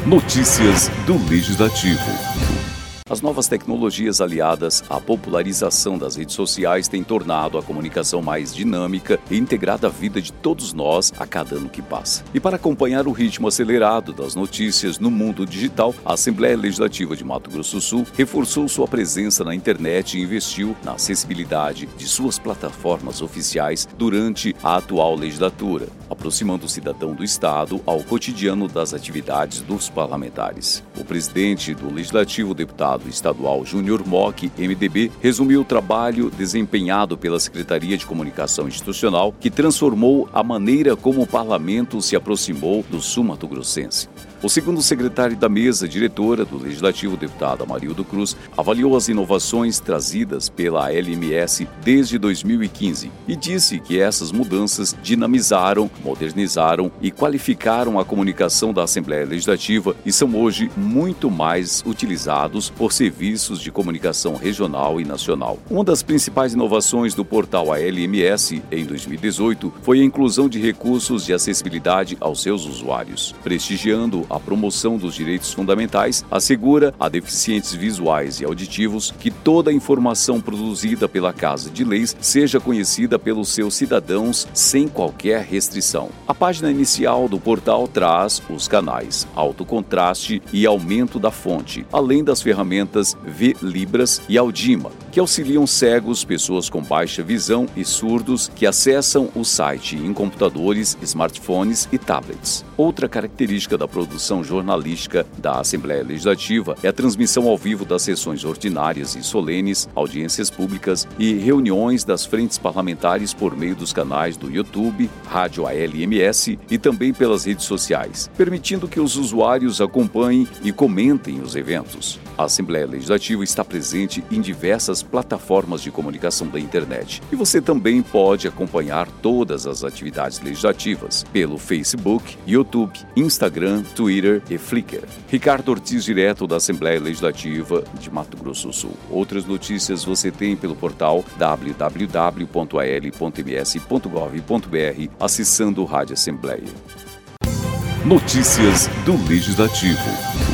Notícias do Legislativo. As novas tecnologias aliadas à popularização das redes sociais têm tornado a comunicação mais dinâmica e integrada à vida de todos nós a cada ano que passa. E para acompanhar o ritmo acelerado das notícias no mundo digital, a Assembleia Legislativa de Mato Grosso do Sul reforçou sua presença na internet e investiu na acessibilidade de suas plataformas oficiais durante a atual legislatura, aproximando o cidadão do Estado ao cotidiano das atividades dos parlamentares. O presidente do Legislativo, deputado estadual Júnior Mock, MDB, resumiu o trabalho desempenhado pela Secretaria de Comunicação Institucional, que transformou a maneira como o parlamento se aproximou do sul-mato-grossense. O segundo secretário da mesa diretora do Legislativo, deputado Amarildo Cruz, avaliou as inovações trazidas pela LMS desde 2015 e disse que essas mudanças dinamizaram, modernizaram e qualificaram a comunicação da Assembleia Legislativa e são hoje muito mais utilizados por serviços de comunicação regional e nacional. Uma das principais inovações do portal ALMS em 2018 foi a inclusão de recursos de acessibilidade aos seus usuários, prestigiando a promoção dos direitos fundamentais, assegura a deficientes visuais e auditivos que toda a informação produzida pela Casa de Leis seja conhecida pelos seus cidadãos sem qualquer restrição. A página inicial do portal traz os canais alto contraste e aumento da fonte, além das ferramentas V-Libras e Audima, que auxiliam cegos, pessoas com baixa visão e surdos que acessam o site em computadores, smartphones e tablets. Outra característica da produção jornalística da Assembleia Legislativa é a transmissão ao vivo das sessões ordinárias e solenes, audiências públicas e reuniões das frentes parlamentares por meio dos canais do YouTube, Rádio ALMS e também pelas redes sociais, permitindo que os usuários acompanhem e comentem os eventos. A Assembleia Legislativa está presente em diversas plataformas de comunicação da internet e você também pode acompanhar todas as atividades legislativas pelo Facebook, YouTube, Instagram, Twitter e Flickr. Ricardo Ortiz, direto da Assembleia Legislativa de Mato Grosso do Sul. Outras notícias você tem pelo portal www.al.ms.gov.br, acessando o Rádio Assembleia. Notícias do Legislativo.